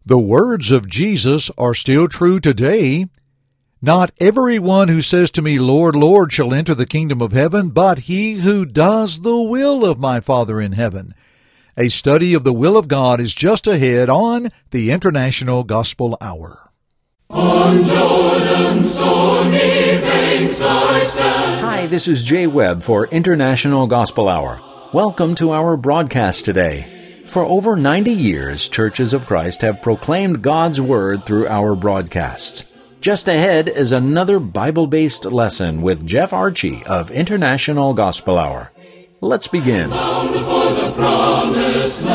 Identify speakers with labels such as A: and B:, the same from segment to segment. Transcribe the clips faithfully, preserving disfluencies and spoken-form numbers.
A: The words of Jesus are still true today. Not everyone who says to me, Lord, Lord, shall enter the kingdom of heaven, but he who does the will of my Father in heaven. A study of the will of God is just ahead on the International Gospel Hour.
B: On Jordan's stormy banks I stand.
C: Hi, this is Jay Webb for International Gospel Hour. Welcome to our broadcast today. For over ninety years, Churches of Christ have proclaimed God's Word through our broadcasts. Just ahead is another Bible-based lesson with Jeff Archie of International Gospel Hour. Let's begin.
B: Bound for the promised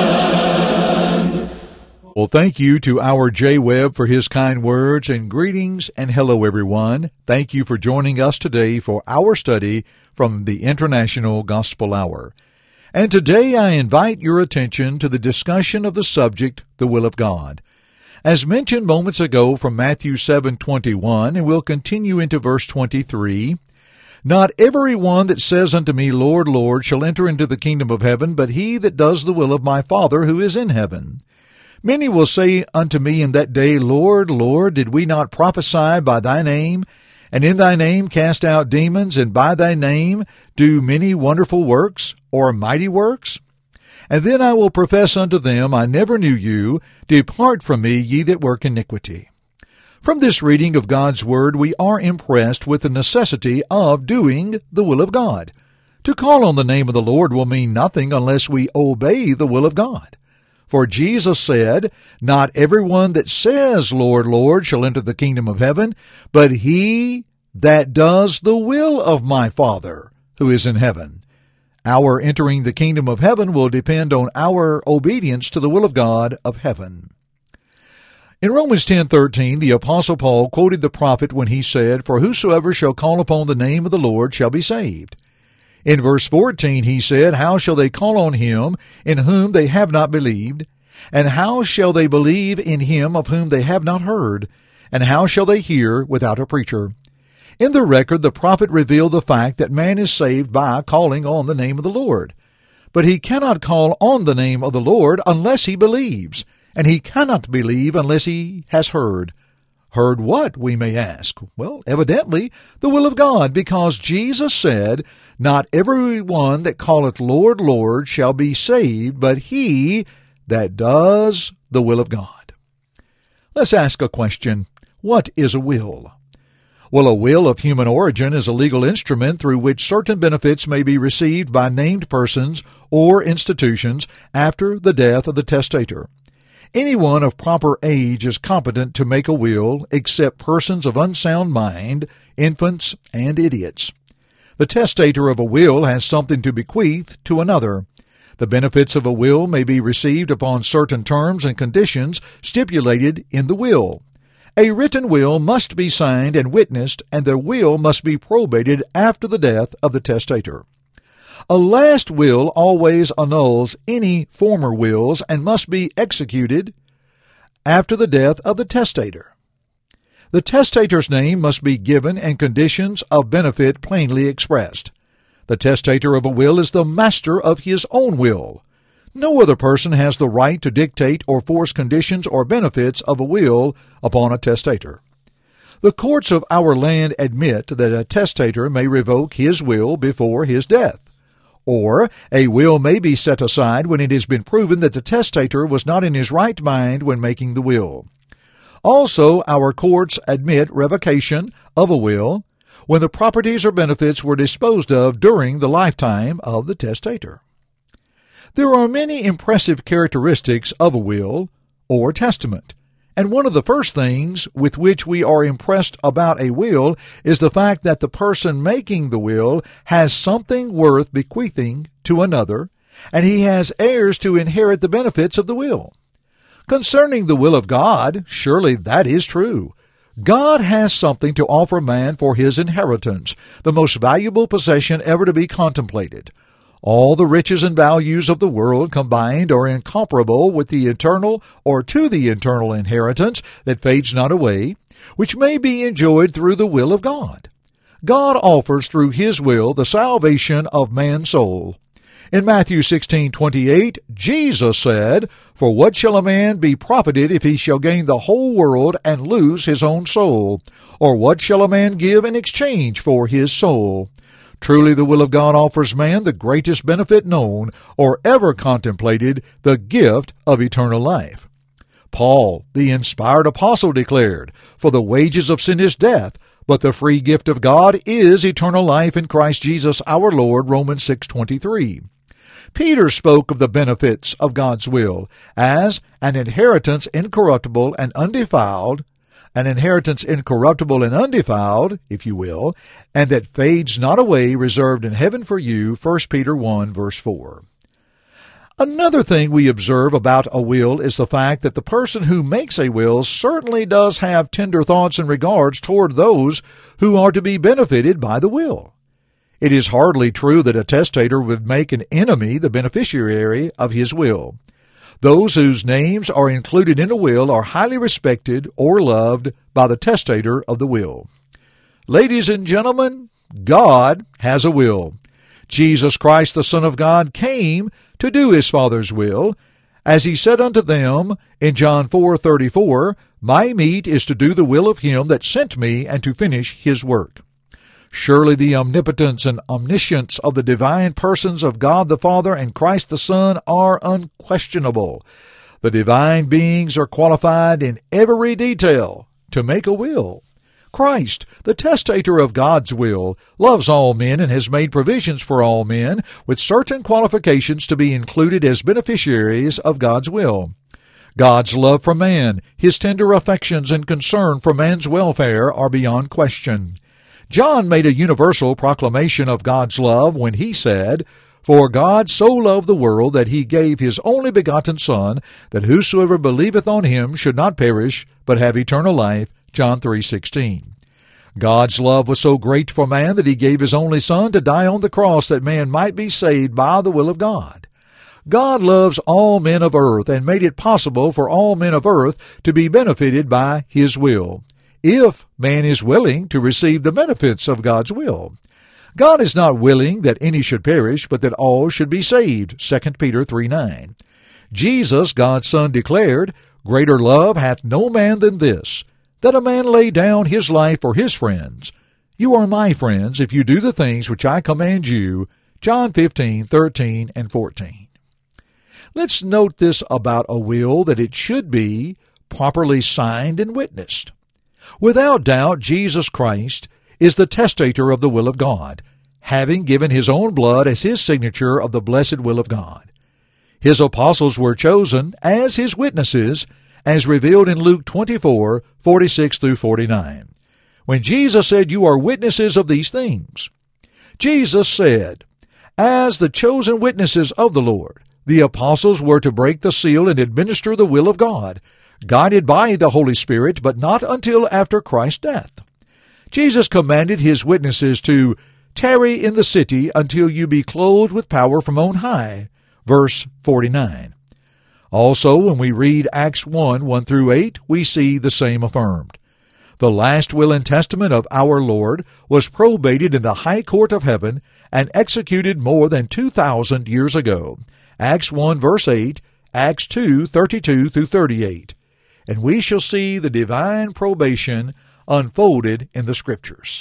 B: land.
A: Well, thank you to our Jay Webb for his kind words and greetings, and hello, everyone. Thank you for joining us today for our study from the International Gospel Hour. And today I invite your attention to the discussion of the subject, the will of God. As mentioned moments ago from Matthew seven twenty-one, and we'll continue into verse twenty-three, Not every one that says unto me, Lord, Lord, shall enter into the kingdom of heaven, but he that does the will of my Father who is in heaven. Many will say unto me in that day, Lord, Lord, did we not prophesy by thy name, and in thy name cast out demons, and by thy name do many wonderful works, or mighty works? And then I will profess unto them, I never knew you. Depart from me, ye that work iniquity. From this reading of God's Word, we are impressed with the necessity of doing the will of God. To call on the name of the Lord will mean nothing unless we obey the will of God. For Jesus said, Not every one that says, Lord, Lord, shall enter the kingdom of heaven, but he that does the will of my Father who is in heaven. Our entering the kingdom of heaven will depend on our obedience to the will of God of heaven. In Romans ten thirteen, the Apostle Paul quoted the prophet when he said, For whosoever shall call upon the name of the Lord shall be saved. In verse fourteen he said, How shall they call on him in whom they have not believed? And how shall they believe in him of whom they have not heard? And how shall they hear without a preacher? In the record, the prophet revealed the fact that man is saved by calling on the name of the Lord. But he cannot call on the name of the Lord unless he believes, and he cannot believe unless he has heard. Heard what, we may ask? Well, evidently, the will of God, because Jesus said, Not every one that calleth Lord, Lord shall be saved, but he that does the will of God. Let's ask a question. What is a will? Well, a will of human origin is a legal instrument through which certain benefits may be received by named persons or institutions after the death of the testator. Anyone of proper age is competent to make a will, except persons of unsound mind, infants, and idiots. The testator of a will has something to bequeath to another. The benefits of a will may be received upon certain terms and conditions stipulated in the will. A written will must be signed and witnessed, and the will must be probated after the death of the testator. A last will always annuls any former wills and must be executed after the death of the testator. The testator's name must be given and conditions of benefit plainly expressed. The testator of a will is the master of his own will. No other person has the right to dictate or force conditions or benefits of a will upon a testator. The courts of our land admit that a testator may revoke his will before his death, or a will may be set aside when it has been proven that the testator was not in his right mind when making the will. Also, our courts admit revocation of a will when the properties or benefits were disposed of during the lifetime of the testator. There are many impressive characteristics of a will or testament, and one of the first things with which we are impressed about a will is the fact that the person making the will has something worth bequeathing to another, and he has heirs to inherit the benefits of the will. Concerning the will of God, surely that is true. God has something to offer man for his inheritance, the most valuable possession ever to be contemplated. All the riches and values of the world combined are incomparable with the eternal or to the eternal inheritance that fades not away, which may be enjoyed through the will of God. God offers through His will the salvation of man's soul. In Matthew sixteen twenty-eight, Jesus said, "For what shall a man be profited if he shall gain the whole world and lose his own soul? Or what shall a man give in exchange for his soul?" Truly the will of God offers man the greatest benefit known or ever contemplated, the gift of eternal life. Paul, the inspired apostle, declared, "For the wages of sin is death, but the free gift of God is eternal life in Christ Jesus our Lord," Romans six twenty-three. Peter spoke of the benefits of God's will as an inheritance incorruptible and undefiled, an inheritance incorruptible and undefiled, if you will, and that fades not away, reserved in heaven for you, First Peter one, verse four. Another thing we observe about a will is the fact that the person who makes a will certainly does have tender thoughts and regards toward those who are to be benefited by the will. It is hardly true that a testator would make an enemy the beneficiary of his will. Those whose names are included in a will are highly respected or loved by the testator of the will. Ladies and gentlemen, God has a will. Jesus Christ, the Son of God, came to do his Father's will, as he said unto them in John four thirty-four, "My meat is to do the will of him that sent me and to finish his work." Surely the omnipotence and omniscience of the divine persons of God the Father and Christ the Son are unquestionable. The divine beings are qualified in every detail to make a will. Christ, the testator of God's will, loves all men and has made provisions for all men with certain qualifications to be included as beneficiaries of God's will. God's love for man, his tender affections and concern for man's welfare are beyond question. John made a universal proclamation of God's love when he said, "For God so loved the world that he gave his only begotten Son, that whosoever believeth on him should not perish, but have eternal life." John three sixteen. God's love was so great for man that he gave his only Son to die on the cross that man might be saved by the will of God. God loves all men of earth and made it possible for all men of earth to be benefited by his will, if man is willing to receive the benefits of God's will. God is not willing that any should perish, but that all should be saved, Second Peter three nine. Jesus, God's Son, declared, "Greater love hath no man than this, that a man lay down his life for his friends. You are my friends if you do the things which I command you," John fifteen thirteen and fourteen. Let's note this about a will, that it should be properly signed and witnessed. Without doubt, Jesus Christ is the testator of the will of God, having given his own blood as his signature of the blessed will of God. His apostles were chosen as his witnesses, as revealed in Luke twenty-four forty-six through forty-nine, when Jesus said, "You are witnesses of these things." Jesus said, as the chosen witnesses of the Lord, the apostles were to break the seal and administer the will of God, guided by the Holy Spirit, but not until after Christ's death. Jesus commanded his witnesses to tarry in the city until you be clothed with power from on high, verse forty-nine. Also, when we read Acts one, one through eight, we see the same affirmed. The last will and testament of our Lord was probated in the high court of heaven and executed more than two thousand years ago, Acts one, verse eight, Acts two, thirty-two through thirty-eight. And we shall see the divine probation unfolded in the Scriptures.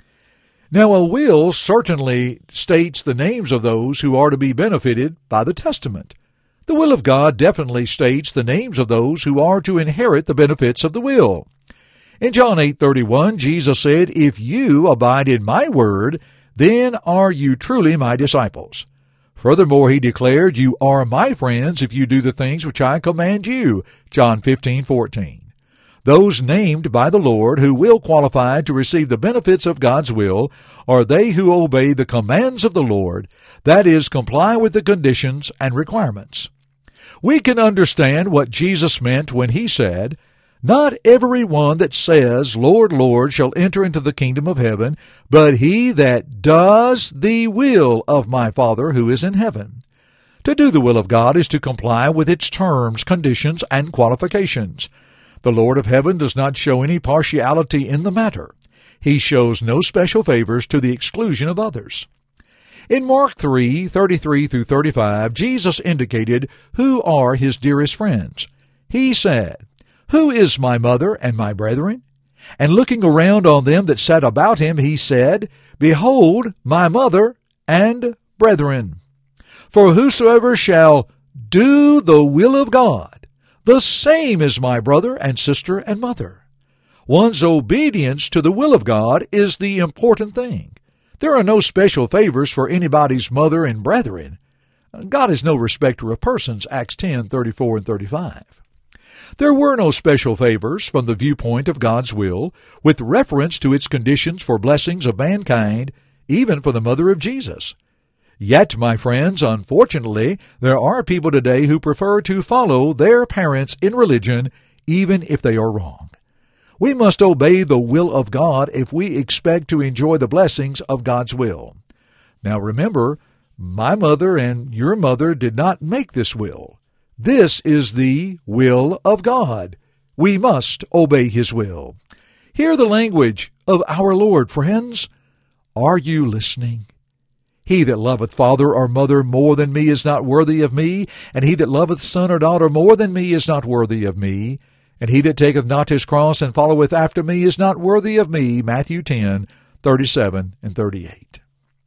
A: Now, a will certainly states the names of those who are to be benefited by the testament. The will of God definitely states the names of those who are to inherit the benefits of the will. In John eight thirty-one, Jesus said, "If you abide in my word, then are you truly my disciples." Furthermore, he declared, "You are my friends if you do the things which I command you," John fifteen fourteen. Those named by the Lord who will qualify to receive the benefits of God's will are they who obey the commands of the Lord, that is, comply with the conditions and requirements. We can understand what Jesus meant when he said, "Not every one that says, 'Lord, Lord,' shall enter into the kingdom of heaven, but he that does the will of my Father who is in heaven." To do the will of God is to comply with its terms, conditions, and qualifications. The Lord of heaven does not show any partiality in the matter. He shows no special favors to the exclusion of others. In Mark three, thirty-three through thirty-five, Jesus indicated who are his dearest friends. He said, "Who is my mother and my brethren?" And looking around on them that sat about him, he said, "Behold my mother and brethren. For whosoever shall do the will of God, the same is my brother and sister and mother." One's obedience to the will of God is the important thing. There are no special favors for anybody's mother and brethren. God is no respecter of persons, Acts ten, thirty-four and thirty-five. There were no special favors from the viewpoint of God's will with reference to its conditions for blessings of mankind, even for the mother of Jesus. Yet, my friends, unfortunately, there are people today who prefer to follow their parents in religion, even if they are wrong. We must obey the will of God if we expect to enjoy the blessings of God's will. Now remember, my mother and your mother did not make this will. This is the will of God. We must obey His will. Hear the language of our Lord, friends. Are you listening? He that loveth father or mother more than me is not worthy of me, and he that loveth son or daughter more than me is not worthy of me. And he that taketh not his cross and followeth after me is not worthy of me. Matthew ten, thirty-seven and thirty-eight.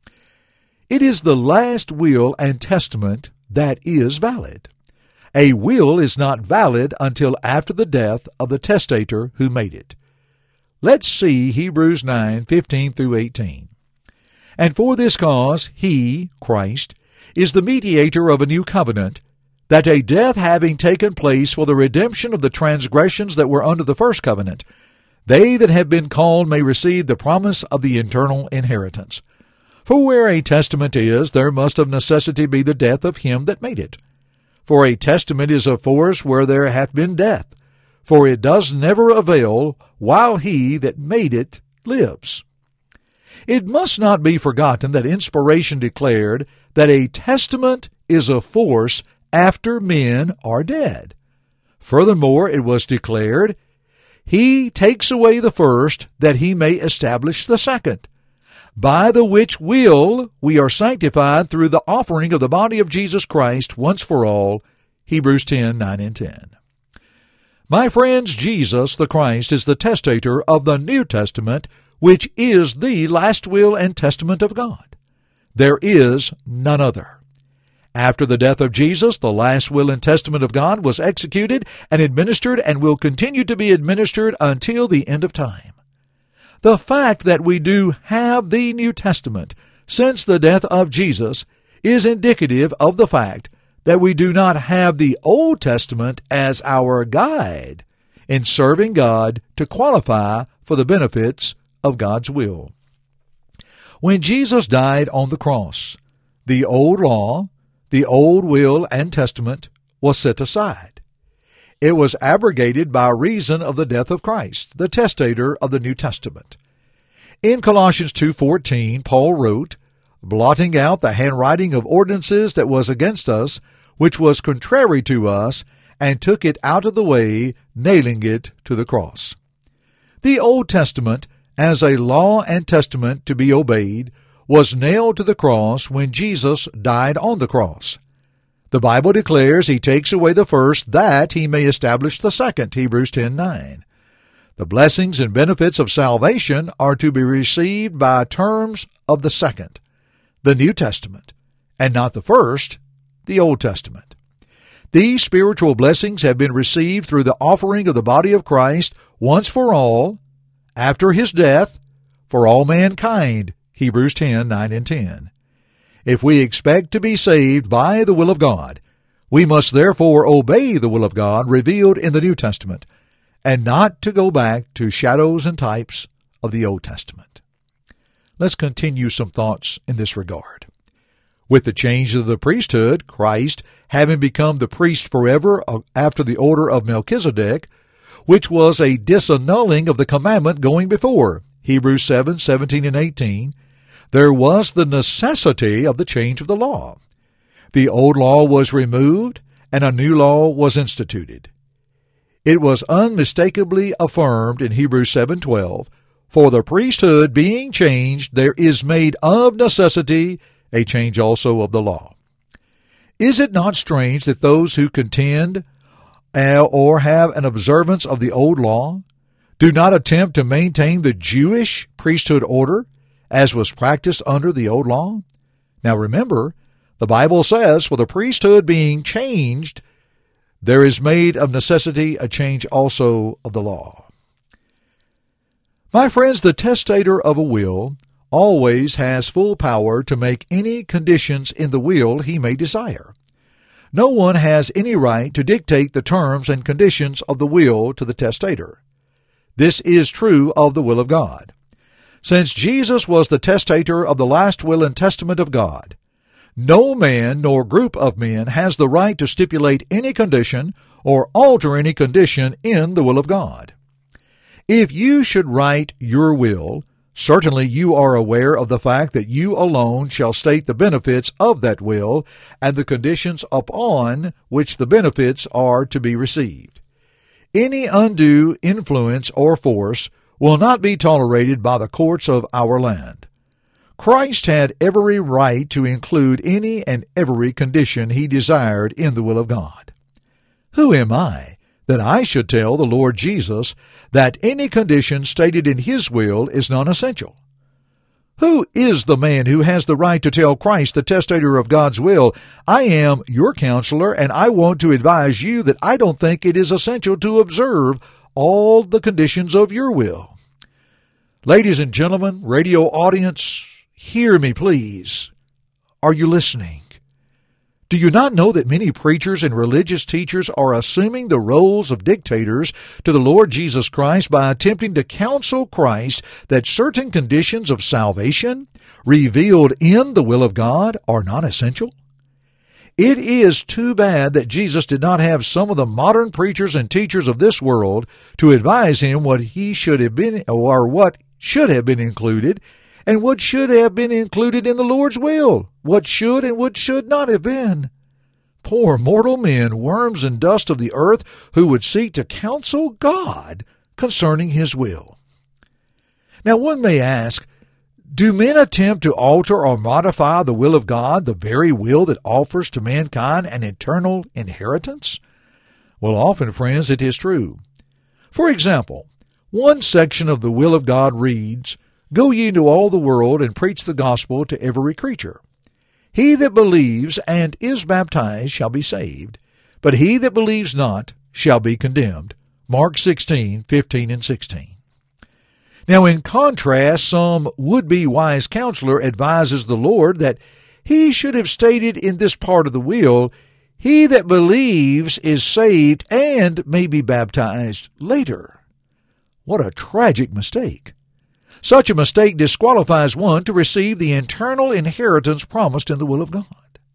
A: It is the last will and testament that is valid. A will is not valid until after the death of the testator who made it. Let's see Hebrews nine, fifteen through eighteen. And for this cause he, Christ, is the mediator of a new covenant, that a death having taken place for the redemption of the transgressions that were under the first covenant, they that have been called may receive the promise of the eternal inheritance. For where a testament is, there must of necessity be the death of him that made it. For a testament is of force where there hath been death, for it does never avail while he that made it lives. It must not be forgotten that inspiration declared that a testament is of force after men are dead. Furthermore, it was declared, He takes away the first, that he may establish the second, by the which will we are sanctified through the offering of the body of Jesus Christ once for all. Hebrews ten, nine and ten. My friends, Jesus the Christ is the testator of the New Testament, which is the last will and testament of God. There is none other. After the death of Jesus, the last will and testament of God was executed and administered and will continue to be administered until the end of time. The fact that we do have the New Testament since the death of Jesus is indicative of the fact that we do not have the Old Testament as our guide in serving God to qualify for the benefits of God's will. When Jesus died on the cross, the old law, the old will and testament was set aside. It was abrogated by reason of the death of Christ, the testator of the New Testament. In Colossians two fourteen, Paul wrote, blotting out the handwriting of ordinances that was against us, which was contrary to us, and took it out of the way, nailing it to the cross. The Old Testament, as a law and testament to be obeyed, was nailed to the cross when Jesus died on the cross. The Bible declares he takes away the first that he may establish the second, Hebrews ten, nine. The blessings and benefits of salvation are to be received by terms of the second, the New Testament, and not the first, the Old Testament. These spiritual blessings have been received through the offering of the body of Christ once for all, after his death, for all mankind, Hebrews ten, nine and ten. If we expect to be saved by the will of God, we must therefore obey the will of God revealed in the New Testament, and not to go back to shadows and types of the Old Testament. Let's continue some thoughts in this regard. With the change of the priesthood, Christ, having become the priest forever after the order of Melchizedek, which was a disannulling of the commandment going before, Hebrews seven, seventeen and eighteen, there was the necessity of the change of the law. The old law was removed, and a new law was instituted. It was unmistakably affirmed in Hebrews seven twelve, for the priesthood being changed, there is made of necessity a change also of the law. Is it not strange that those who contend uh, or have an observance of the old law do not attempt to maintain the Jewish priesthood order as was practiced under the old law? Now remember, the Bible says, for the priesthood being changed, there is made of necessity a change also of the law. My friends, the testator of a will always has full power to make any conditions in the will he may desire. No one has any right to dictate the terms and conditions of the will to the testator. This is true of the will of God. Since Jesus was the testator of the last will and testament of God, no man nor group of men has the right to stipulate any condition or alter any condition in the will of God. If you should write your will, certainly you are aware of the fact that you alone shall state the benefits of that will and the conditions upon which the benefits are to be received. Any undue influence or force will not be tolerated by the courts of our land. Christ had every right to include any and every condition he desired in the will of God. Who am I that I should tell the Lord Jesus that any condition stated in his will is non-essential? Who is the man who has the right to tell Christ, the testator of God's will, I am your counselor, and I want to advise you that I don't think it is essential to observe all the conditions of your will? Ladies and gentlemen, radio audience, hear me, please. Are you listening? Do you not know that many preachers and religious teachers are assuming the roles of dictators to the Lord Jesus Christ by attempting to counsel Christ that certain conditions of salvation revealed in the will of God are not essential? It is too bad that Jesus did not have some of the modern preachers and teachers of this world to advise him what he should have been, or what should have been included, and what should have been included in the Lord's will, what should and what should not have been. Poor mortal men, worms and dust of the earth, who would seek to counsel God concerning his will. Now one may ask, do men attempt to alter or modify the will of God, the very will that offers to mankind an eternal inheritance? Well, often, friends, it is true. For example, one section of the will of God reads, Go ye into all the world and preach the gospel to every creature. He that believes and is baptized shall be saved, but he that believes not shall be condemned. Mark sixteen, fifteen and sixteen. Now, in contrast, some would-be wise counselor advises the Lord that he should have stated in this part of the will, he that believes is saved and may be baptized later. What a tragic mistake. Such a mistake disqualifies one to receive the eternal inheritance promised in the will of God.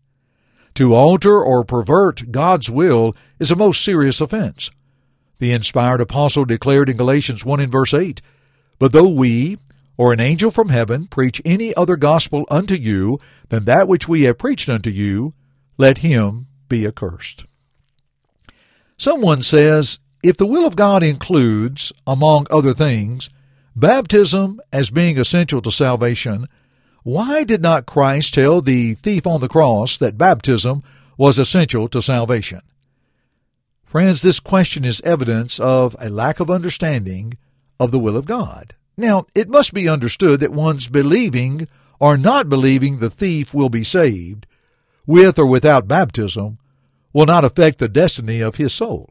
A: To alter or pervert God's will is a most serious offense. The inspired apostle declared in Galatians one and verse eight, But though we, or an angel from heaven, preach any other gospel unto you than that which we have preached unto you, let him be accursed. Someone says, if the will of God includes, among other things, baptism as being essential to salvation, why did not Christ tell the thief on the cross that baptism was essential to salvation? Friends, this question is evidence of a lack of understanding of the will of God. Now, it must be understood that one's believing or not believing the thief will be saved, with or without baptism, will not affect the destiny of his soul.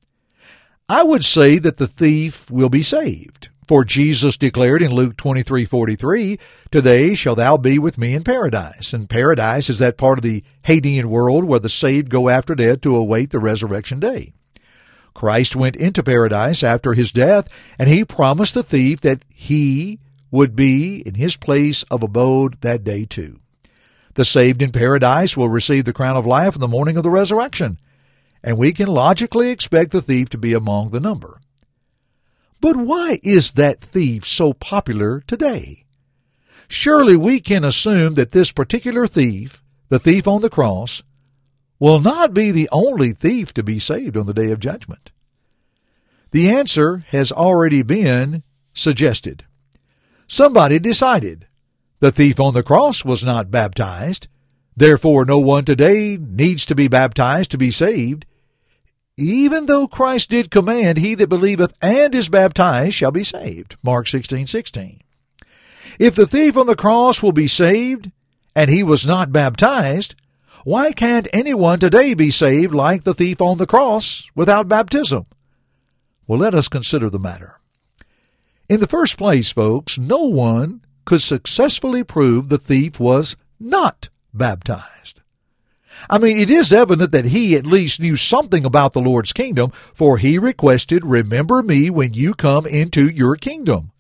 A: I would say that the thief will be saved. For Jesus declared in Luke twenty-three forty-three, Today shalt thou be with me in paradise. And paradise is that part of the Hadean world where the saved go after death to await the resurrection day. Christ went into paradise after his death, and he promised the thief that he would be in his place of abode that day too. The saved in paradise will receive the crown of life in the morning of the resurrection, and we can logically expect the thief to be among the number. But why is that thief so popular today? Surely we can assume that this particular thief, the thief on the cross, will not be the only thief to be saved on the day of judgment. The answer has already been suggested. Somebody decided The thief on the cross was not baptized. Therefore, no one today needs to be baptized to be saved, even though Christ did command, "He that believeth and is baptized shall be saved." Mark sixteen sixteen. If the thief on the cross will be saved, and he was not baptized, why can't anyone today be saved like the thief on the cross without baptism? Well, let us consider the matter. In the first place, folks, no one could successfully prove the thief was not baptized. I mean, it is evident that he at least knew something about the Lord's kingdom, for he requested, "Remember me when you come into your kingdom."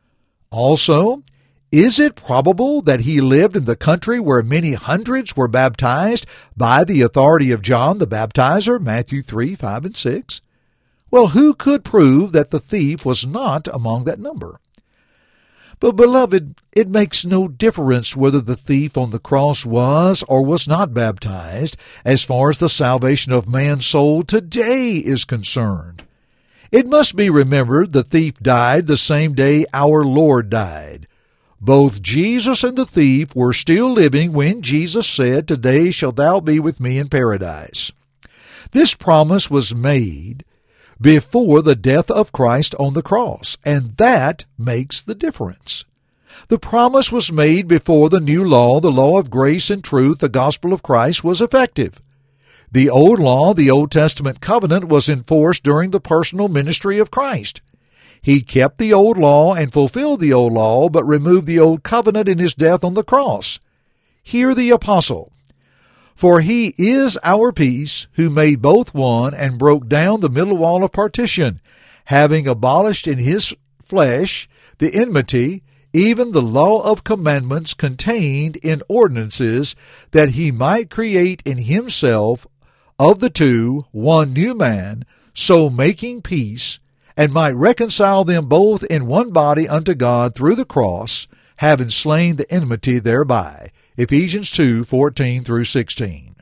A: Also, is it probable that he lived in the country where many hundreds were baptized by the authority of John the Baptizer, Matthew three, five, and six? Well, who could prove that the thief was not among that number? But, beloved, it makes no difference whether the thief on the cross was or was not baptized as far as the salvation of man's soul today is concerned. It must be remembered the thief died the same day our Lord died. Both Jesus and the thief were still living when Jesus said, "Today shalt thou be with me in paradise." This promise was made before the death of Christ on the cross, and that makes the difference. The promise was made before the new law, the law of grace and truth, the gospel of Christ, was effective. The old law, the Old Testament covenant, was enforced during the personal ministry of Christ. He kept the old law and fulfilled the old law, but removed the old covenant in his death on the cross. Hear the apostle. "For he is our peace, who made both one, and broke down the middle wall of partition, having abolished in his flesh the enmity, even the law of commandments contained in ordinances, that he might create in himself of the two one new man, so making peace, and might reconcile them both in one body unto God through the cross, having slain the enmity thereby." Ephesians two, fourteen through sixteen.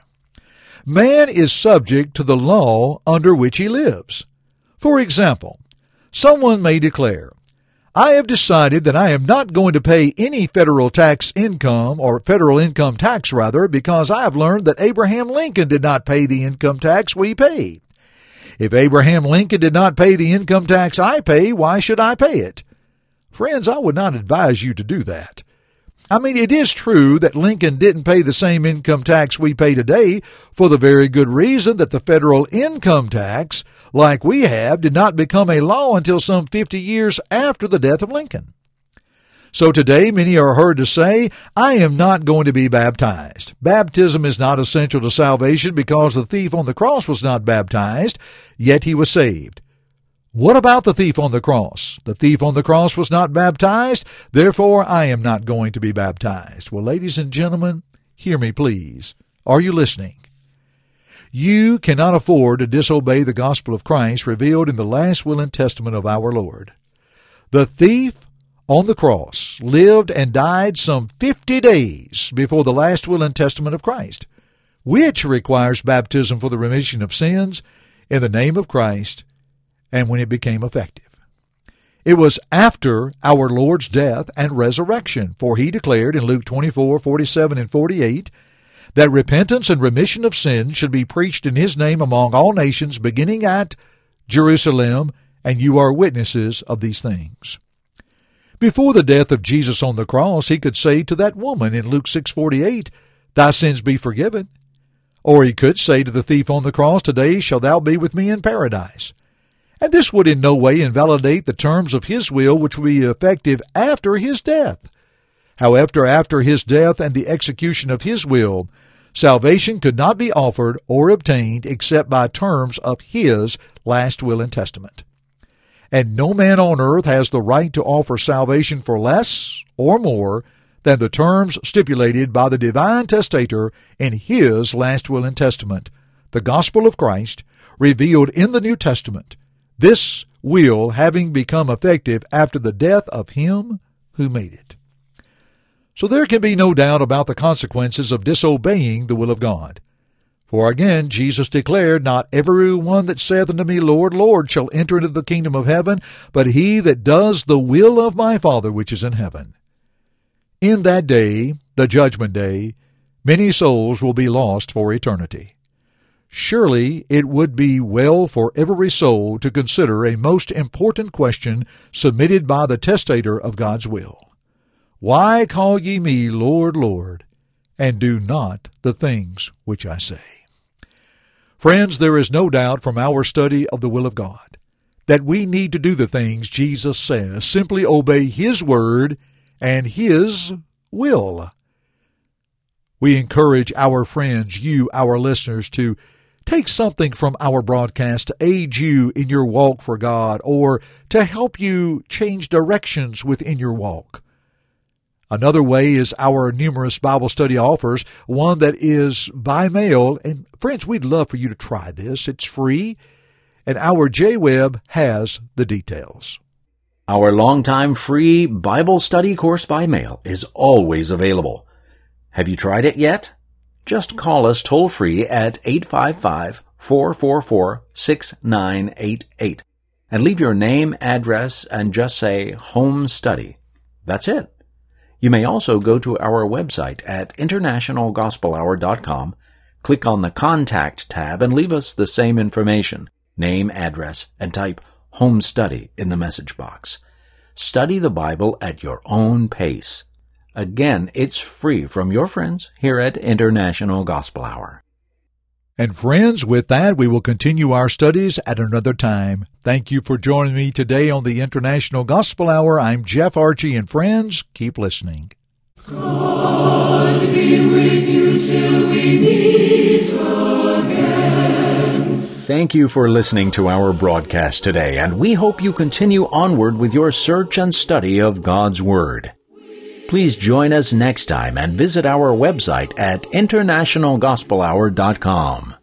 A: Man is subject to the law under which he lives. For example, someone may declare, "I have decided that I am not going to pay any federal tax income, or federal income tax rather, because I have learned that Abraham Lincoln did not pay the income tax we pay. If Abraham Lincoln did not pay the income tax I pay, why should I pay it?" Friends, I would not advise you to do that. I mean, it is true that Lincoln didn't pay the same income tax we pay today, for the very good reason that the federal income tax, like we have, did not become a law until some fifty years after the death of Lincoln. So today many are heard to say, "I am not going to be baptized. Baptism is not essential to salvation because the thief on the cross was not baptized, yet he was saved." What about the thief on the cross? The thief on the cross was not baptized, therefore I am not going to be baptized. Well, ladies and gentlemen, hear me please. Are you listening? You cannot afford to disobey the gospel of Christ revealed in the last will and testament of our Lord. The thief on the cross lived and died some fifty days before the last will and testament of Christ, which requires baptism for the remission of sins in the name of Christ, and when it became effective. It was after our Lord's death and resurrection, for he declared in Luke twenty-four, forty-seven, and forty-eight that repentance and remission of sins should be preached in his name among all nations, beginning at Jerusalem, and you are witnesses of these things. Before the death of Jesus on the cross, he could say to that woman in Luke six forty-eight, "Thy sins be forgiven." Or he could say to the thief on the cross, "Today shalt thou be with me in paradise." And this would in no way invalidate the terms of his will, which would be effective after his death. However, after his death and the execution of his will, salvation could not be offered or obtained except by terms of his last will and testament. And no man on earth has the right to offer salvation for less or more than the terms stipulated by the divine testator in his last will and testament, the gospel of Christ, revealed in the New Testament, this will having become effective after the death of him who made it. So there can be no doubt about the consequences of disobeying the will of God. For again, Jesus declared, "Not every one that saith unto me, Lord, Lord, shall enter into the kingdom of heaven, but he that does the will of my Father which is in heaven." In that day, the judgment day, many souls will be lost for eternity. Surely it would be well for every soul to consider a most important question submitted by the testator of God's will. Why call ye me Lord, Lord, and do not the things which I say? Friends, there is no doubt from our study of the will of God that we need to do the things Jesus says, simply obey His word and His will. We encourage our friends, you, our listeners, to take something from our broadcast to aid you in your walk for God or to help you change directions within your walk. Another way is our numerous Bible study offers, one that is by mail. And friends, we'd love for you to try this. It's free, and our J-Web has the details.
C: Our longtime free Bible study course by mail is always available. Have you tried it yet? Just call us toll-free at eight five five, four four four, six nine eight eight and leave your name, address, and just say Home Study. That's it. You may also go to our website at international gospel hour dot com, click on the Contact tab, and leave us the same information, name, address, and type Home Study in the message box. Study the Bible at your own pace. Again, it's free from your friends here at International Gospel Hour.
A: And friends, with that, we will continue our studies at another time. Thank you for joining me today on the International Gospel Hour. I'm Jeff Archie, and friends, keep listening.
B: God be with you till we meet again.
C: Thank you for listening to our broadcast today, and we hope you continue onward with your search and study of God's Word. Please join us next time and visit our website at international gospel hour dot com.